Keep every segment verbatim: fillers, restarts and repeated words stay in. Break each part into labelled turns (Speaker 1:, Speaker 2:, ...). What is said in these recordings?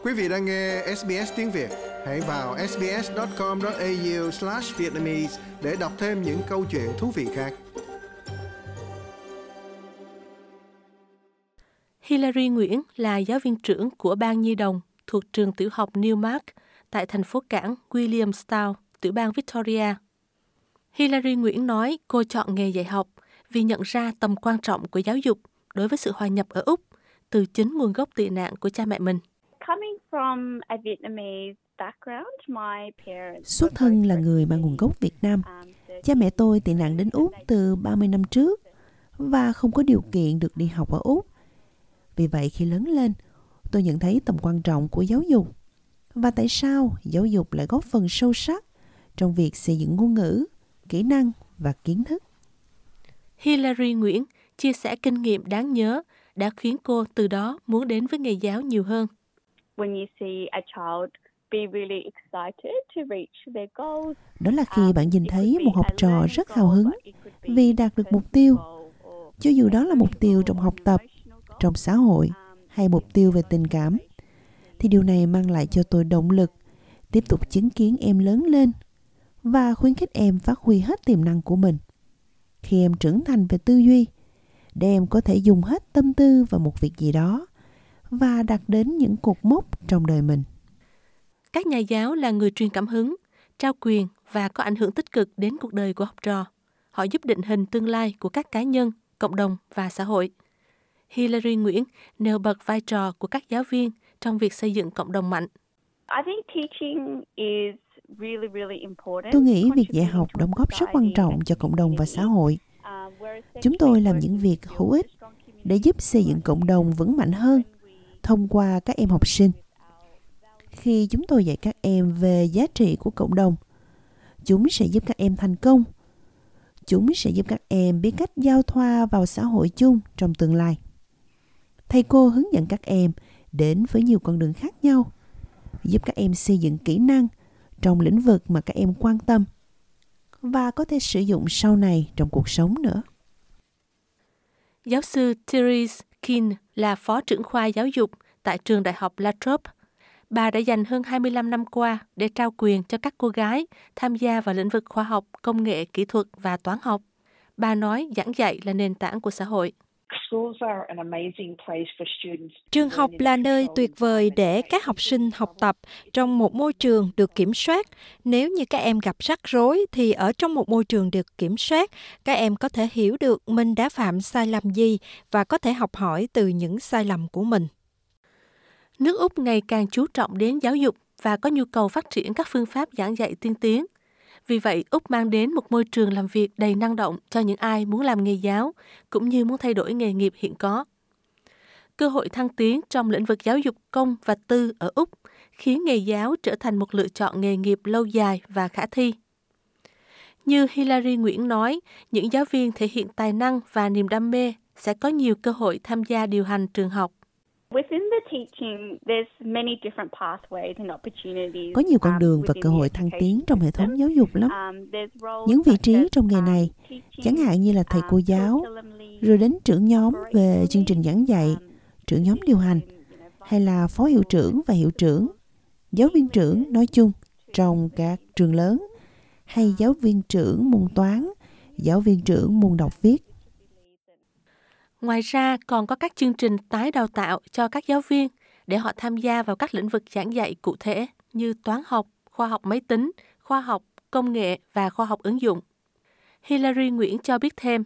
Speaker 1: Quý vị đang nghe ét bê ét tiếng Việt. Hãy vào sbs chấm com chấm a u slash vietnamese để đọc thêm những câu chuyện thú vị khác.
Speaker 2: Hillary Nguyễn là giáo viên trưởng của Ban Nhi đồng thuộc trường tiểu học Newmark tại thành phố cảng Williamstown, tiểu bang Victoria. Hillary Nguyễn nói cô chọn nghề dạy học vì nhận ra tầm quan trọng của giáo dục đối với sự hòa nhập ở Úc từ chính nguồn gốc tị nạn của cha mẹ mình.
Speaker 3: Xuất thân là người mang nguồn gốc Việt Nam. Cha mẹ tôi tị nạn đến Úc từ ba mươi năm trước và không có điều kiện được đi học ở Úc. Vì vậy khi lớn lên, tôi nhận thấy tầm quan trọng của giáo dục và tại sao giáo dục lại góp phần sâu sắc trong việc xây dựng ngôn ngữ, kỹ năng và kiến thức.
Speaker 2: Hillary Nguyễn chia sẻ kinh nghiệm đáng nhớ đã khiến cô từ đó muốn đến với nghề giáo nhiều hơn.
Speaker 3: Đó là khi bạn nhìn thấy một học trò rất hào hứng vì đạt được mục tiêu, cho dù đó là mục tiêu trong học tập, trong xã hội hay mục tiêu về tình cảm, thì điều này mang lại cho tôi động lực tiếp tục chứng kiến em lớn lên và khuyến khích em phát huy hết tiềm năng của mình. Khi em trưởng thành về tư duy, để em có thể dùng hết tâm tư vào một việc gì đó và đạt đến những cột mốc trong đời mình.
Speaker 2: Các nhà giáo là người truyền cảm hứng, trao quyền và có ảnh hưởng tích cực đến cuộc đời của học trò. Họ giúp định hình tương lai của các cá nhân, cộng đồng và xã hội. Hillary Nguyễn nêu bật vai trò của các giáo viên trong việc xây dựng cộng đồng mạnh.
Speaker 3: Tôi nghĩ việc dạy học đóng góp rất quan trọng cho cộng đồng và xã hội. Chúng tôi làm những việc hữu ích để giúp xây dựng cộng đồng vững mạnh hơn thông qua các em học sinh. Khi chúng tôi dạy các em về giá trị của cộng đồng, chúng sẽ giúp các em thành công. Chúng sẽ giúp các em biết cách giao thoa vào xã hội chung trong tương lai. Thầy cô hướng dẫn các em đến với nhiều con đường khác nhau, giúp các em xây dựng kỹ năng trong lĩnh vực mà các em quan tâm và có thể sử dụng sau này trong cuộc sống nữa.
Speaker 2: Giáo sư Therese King là phó trưởng khoa giáo dục tại trường đại học La Trobe. Bà đã dành hơn hai mươi lăm năm qua để trao quyền cho các cô gái tham gia vào lĩnh vực khoa học, công nghệ, kỹ thuật và toán học. Bà nói giảng dạy là nền tảng của xã hội.
Speaker 4: Trường học là nơi tuyệt vời để các học sinh học tập trong một môi trường được kiểm soát. Nếu như các em gặp rắc rối thì ở trong một môi trường được kiểm soát, các em có thể hiểu được mình đã phạm sai lầm gì và có thể học hỏi từ những sai lầm của mình.
Speaker 2: Nước Úc ngày càng chú trọng đến giáo dục và có nhu cầu phát triển các phương pháp giảng dạy tiên tiến. Vì vậy, Úc mang đến một môi trường làm việc đầy năng động cho những ai muốn làm nghề giáo, cũng như muốn thay đổi nghề nghiệp hiện có. Cơ hội thăng tiến trong lĩnh vực giáo dục công và tư ở Úc khiến nghề giáo trở thành một lựa chọn nghề nghiệp lâu dài và khả thi. Như Hillary Nguyễn nói, những giáo viên thể hiện tài năng và niềm đam mê sẽ có nhiều cơ hội tham gia điều hành trường học.
Speaker 3: Có nhiều con đường và cơ hội thăng tiến trong hệ thống giáo dục lắm. Những vị trí trong nghề này, chẳng hạn như là thầy cô giáo, rồi đến trưởng nhóm về chương trình giảng dạy, trưởng nhóm điều hành, hay là phó hiệu trưởng và hiệu trưởng, giáo viên trưởng nói chung trong các trường lớn, hay giáo viên trưởng môn toán, giáo viên trưởng môn đọc viết.
Speaker 2: Ngoài ra, còn có các chương trình tái đào tạo cho các giáo viên để họ tham gia vào các lĩnh vực giảng dạy cụ thể như toán học, khoa học máy tính, khoa học, công nghệ và khoa học ứng dụng. Hillary Nguyễn cho biết thêm.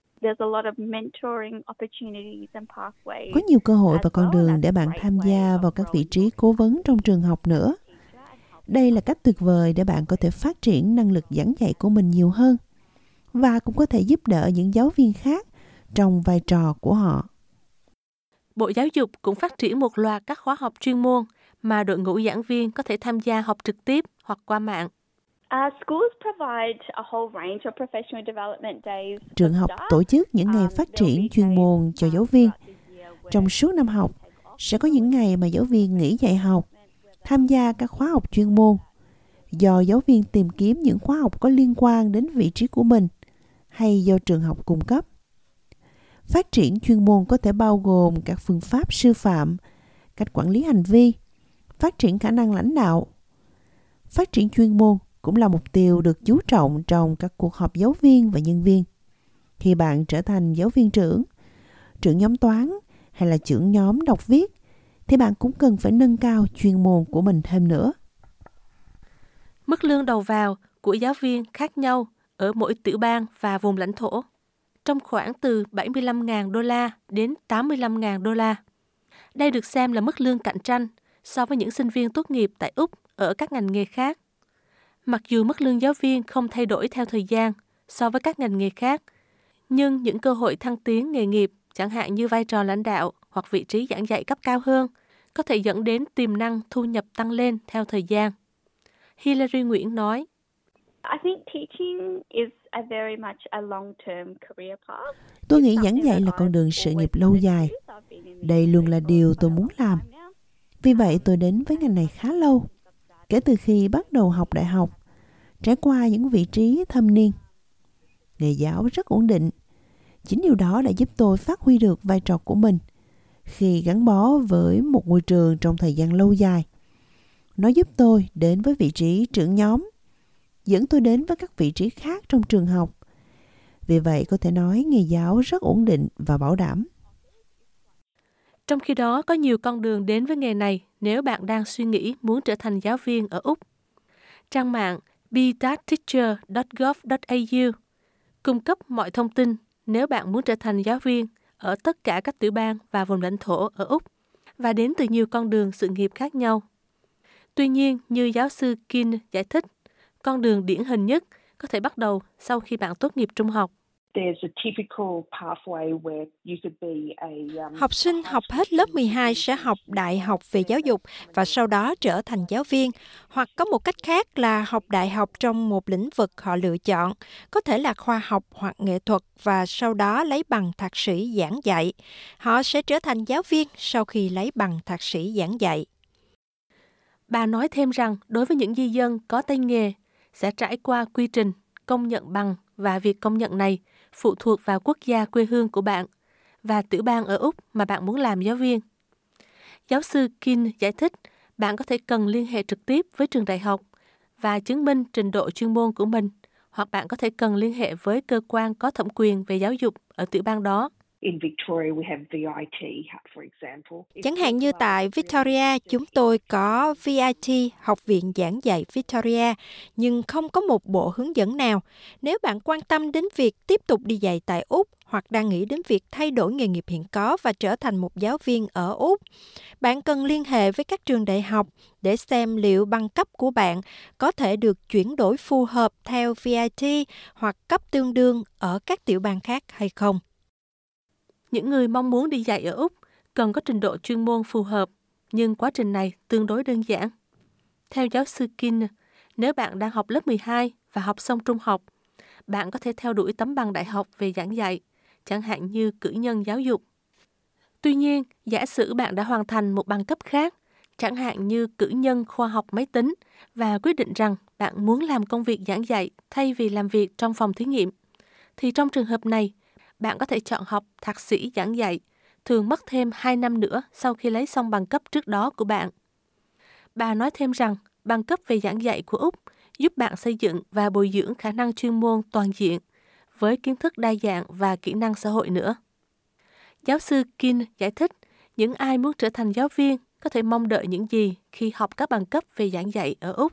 Speaker 3: Có nhiều cơ hội và con đường để bạn tham gia vào các vị trí cố vấn trong trường học nữa. Đây là cách tuyệt vời để bạn có thể phát triển năng lực giảng dạy của mình nhiều hơn và cũng có thể giúp đỡ những giáo viên khác trong vai trò của họ.
Speaker 2: Bộ Giáo dục cũng phát triển một loạt các khóa học chuyên môn mà đội ngũ giảng viên có thể tham gia học trực tiếp hoặc qua mạng.
Speaker 3: Trường học tổ chức những ngày phát triển chuyên môn cho giáo viên. Trong suốt năm học, sẽ có những ngày mà giáo viên nghỉ dạy học, tham gia các khóa học chuyên môn, do giáo viên tìm kiếm những khóa học có liên quan đến vị trí của mình hay do trường học cung cấp. Phát triển chuyên môn có thể bao gồm các phương pháp sư phạm, cách quản lý hành vi, phát triển khả năng lãnh đạo. Phát triển chuyên môn cũng là mục tiêu được chú trọng trong các cuộc họp giáo viên và nhân viên. Khi bạn trở thành giáo viên trưởng, trưởng nhóm toán hay là trưởng nhóm đọc viết, thì bạn cũng cần phải nâng cao chuyên môn của mình thêm nữa.
Speaker 2: Mức lương đầu vào của giáo viên khác nhau ở mỗi tiểu bang và vùng lãnh thổ, trong khoảng từ bảy mươi lăm nghìn đô la đến tám mươi lăm nghìn đô la. Đây được xem là mức lương cạnh tranh so với những sinh viên tốt nghiệp tại Úc ở các ngành nghề khác. Mặc dù mức lương giáo viên không thay đổi theo thời gian so với các ngành nghề khác, nhưng những cơ hội thăng tiến nghề nghiệp, chẳng hạn như vai trò lãnh đạo hoặc vị trí giảng dạy cấp cao hơn, có thể dẫn đến tiềm năng thu nhập tăng lên theo thời gian. Hillary Nguyễn nói,
Speaker 3: Tôi nghĩ giảng dạy là con đường sự nghiệp lâu dài. Đây luôn là điều tôi muốn làm. Vì vậy tôi đến với ngành này khá lâu, kể từ khi bắt đầu học đại học, trải qua những vị trí thâm niên. Nghề giáo rất ổn định. Chính điều đó đã giúp tôi phát huy được vai trò của mình khi gắn bó với một ngôi trường trong thời gian lâu dài. Nó giúp tôi đến với vị trí trưởng nhóm, dẫn tôi đến với các vị trí khác trong trường học. Vì vậy có thể nói nghề giáo rất ổn định và bảo đảm.
Speaker 2: Trong khi đó, có nhiều con đường đến với nghề này nếu bạn đang suy nghĩ muốn trở thành giáo viên ở Úc. Trang mạng be that teacher dot gov dot a u cung cấp mọi thông tin nếu bạn muốn trở thành giáo viên ở tất cả các tiểu bang và vùng lãnh thổ ở Úc và đến từ nhiều con đường sự nghiệp khác nhau. Tuy nhiên, như giáo sư Kin giải thích, con đường điển hình nhất có thể bắt đầu sau khi bạn tốt nghiệp trung học.
Speaker 4: Học sinh học hết lớp mười hai sẽ học đại học về giáo dục và sau đó trở thành giáo viên, hoặc có một cách khác là học đại học trong một lĩnh vực họ lựa chọn, có thể là khoa học hoặc nghệ thuật, và sau đó lấy bằng thạc sĩ giảng dạy. Họ sẽ trở thành giáo viên sau khi lấy bằng thạc sĩ giảng dạy.
Speaker 2: Bà nói thêm rằng đối với những di dân có tay nghề, sẽ trải qua quy trình công nhận bằng, và việc công nhận này phụ thuộc vào quốc gia quê hương của bạn và tiểu bang ở Úc mà bạn muốn làm giáo viên. Giáo sư Kin giải thích, bạn có thể cần liên hệ trực tiếp với trường đại học và chứng minh trình độ chuyên môn của mình, hoặc bạn có thể cần liên hệ với cơ quan có thẩm quyền về giáo dục ở tiểu bang đó.
Speaker 4: Chẳng hạn như tại Victoria, chúng tôi có V I T, Học viện Giảng dạy Victoria, nhưng không có một bộ hướng dẫn nào. Nếu bạn quan tâm đến việc tiếp tục đi dạy tại Úc hoặc đang nghĩ đến việc thay đổi nghề nghiệp hiện có và trở thành một giáo viên ở Úc, bạn cần liên hệ với các trường đại học để xem liệu bằng cấp của bạn có thể được chuyển đổi phù hợp theo V I T hoặc cấp tương đương ở các tiểu bang khác hay không.
Speaker 2: Những người mong muốn đi dạy ở Úc cần có trình độ chuyên môn phù hợp, nhưng quá trình này tương đối đơn giản. Theo giáo sư Kin, nếu bạn đang học lớp mười hai và học xong trung học, bạn có thể theo đuổi tấm bằng đại học về giảng dạy, chẳng hạn như cử nhân giáo dục. Tuy nhiên, giả sử bạn đã hoàn thành một bằng cấp khác, chẳng hạn như cử nhân khoa học máy tính, và quyết định rằng bạn muốn làm công việc giảng dạy thay vì làm việc trong phòng thí nghiệm, thì trong trường hợp này, bạn có thể chọn học thạc sĩ giảng dạy, thường mất thêm hai năm nữa sau khi lấy xong bằng cấp trước đó của bạn. Bà nói thêm rằng, bằng cấp về giảng dạy của Úc giúp bạn xây dựng và bồi dưỡng khả năng chuyên môn toàn diện, với kiến thức đa dạng và kỹ năng xã hội nữa. Giáo sư Kin giải thích, những ai muốn trở thành giáo viên có thể mong đợi những gì khi học các bằng cấp về giảng dạy ở Úc.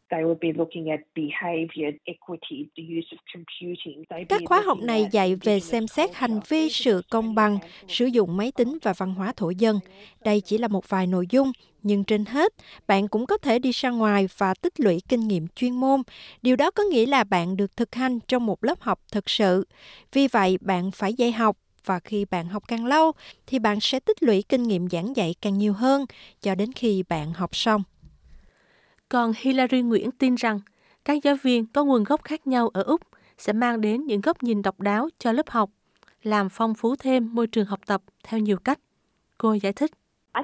Speaker 4: Các khóa học này dạy về xem xét hành vi, sự công bằng, sử dụng máy tính và văn hóa thổ dân. Đây chỉ là một vài nội dung, nhưng trên hết, bạn cũng có thể đi ra ngoài và tích lũy kinh nghiệm chuyên môn. Điều đó có nghĩa là bạn được thực hành trong một lớp học thực sự. Vì vậy, bạn phải dạy học, và khi bạn học càng lâu, thì bạn sẽ tích lũy kinh nghiệm giảng dạy càng nhiều hơn, cho đến khi bạn học xong.
Speaker 2: Còn Hillary Nguyễn tin rằng, các giáo viên có nguồn gốc khác nhau ở Úc sẽ mang đến những góc nhìn độc đáo cho lớp học, làm phong phú thêm môi trường học tập theo nhiều cách. Cô giải thích.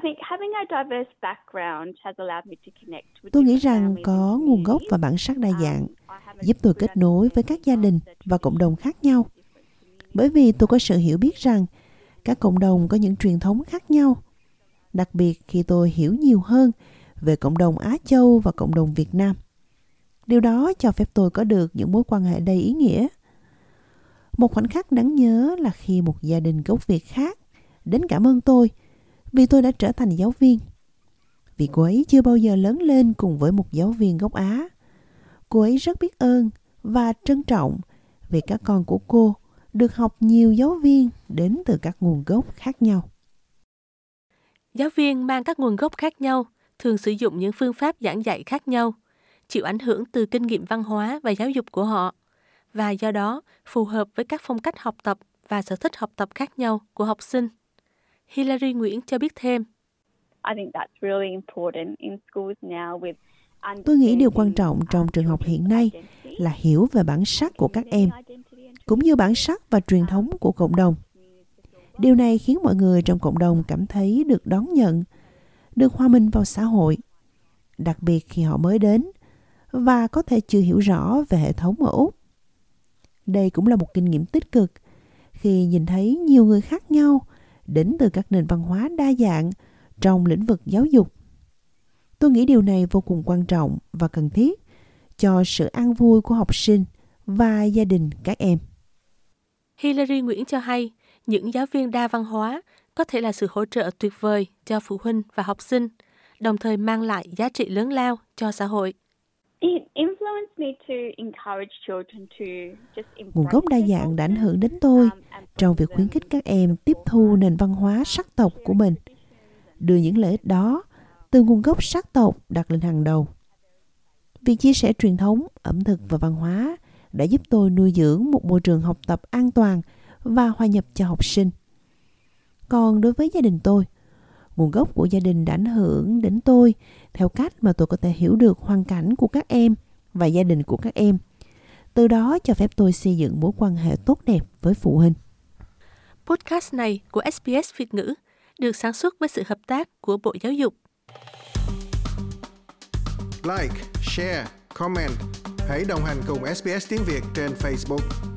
Speaker 3: Tôi nghĩ rằng có nguồn gốc và bản sắc đa dạng giúp tôi kết nối với các gia đình và cộng đồng khác nhau. Bởi vì tôi có sự hiểu biết rằng các cộng đồng có những truyền thống khác nhau. Đặc biệt khi tôi hiểu nhiều hơn về cộng đồng Á Châu và cộng đồng Việt Nam. Điều đó cho phép tôi có được những mối quan hệ đầy ý nghĩa. Một khoảnh khắc đáng nhớ là khi một gia đình gốc Việt khác đến cảm ơn tôi vì tôi đã trở thành giáo viên. Vì cô ấy chưa bao giờ lớn lên cùng với một giáo viên gốc Á. Cô ấy rất biết ơn và trân trọng vì các con của cô được học nhiều giáo viên đến từ các nguồn gốc khác nhau.
Speaker 2: Giáo viên mang các nguồn gốc khác nhau, thường sử dụng những phương pháp giảng dạy khác nhau, chịu ảnh hưởng từ kinh nghiệm văn hóa và giáo dục của họ, và do đó phù hợp với các phong cách học tập và sở thích học tập khác nhau của học sinh. Hillary Nguyễn cho biết thêm.
Speaker 3: Tôi nghĩ điều quan trọng trong trường học hiện nay là hiểu về bản sắc của các em, cũng như bản sắc và truyền thống của cộng đồng. Điều này khiến mọi người trong cộng đồng cảm thấy được đón nhận, được hòa mình vào xã hội, đặc biệt khi họ mới đến và có thể chưa hiểu rõ về hệ thống ở Úc. Đây cũng là một kinh nghiệm tích cực khi nhìn thấy nhiều người khác nhau đến từ các nền văn hóa đa dạng trong lĩnh vực giáo dục. Tôi nghĩ điều này vô cùng quan trọng và cần thiết cho sự an vui của học sinh và gia đình các em.
Speaker 2: Hillary Nguyễn cho hay, những giáo viên đa văn hóa có thể là sự hỗ trợ tuyệt vời cho phụ huynh và học sinh, đồng thời mang lại giá trị lớn lao cho xã hội.
Speaker 3: Nguồn gốc đa dạng đã ảnh hưởng đến tôi trong việc khuyến khích các em tiếp thu nền văn hóa sắc tộc của mình, đưa những lợi ích đó từ nguồn gốc sắc tộc đặt lên hàng đầu. Việc chia sẻ truyền thống, ẩm thực và văn hóa đã giúp tôi nuôi dưỡng một môi trường học tập an toàn và hòa nhập cho học sinh. Còn đối với gia đình tôi, nguồn gốc của gia đình đã ảnh hưởng đến tôi theo cách mà tôi có thể hiểu được hoàn cảnh của các em và gia đình của các em. Từ đó cho phép tôi xây dựng mối quan hệ tốt đẹp với phụ huynh.
Speaker 2: Podcast này của ét bê ét Việt ngữ được sản xuất với sự hợp tác của Bộ Giáo dục.
Speaker 1: Like, share, comment. Hãy đồng hành cùng ét bê ét Tiếng Việt trên Facebook.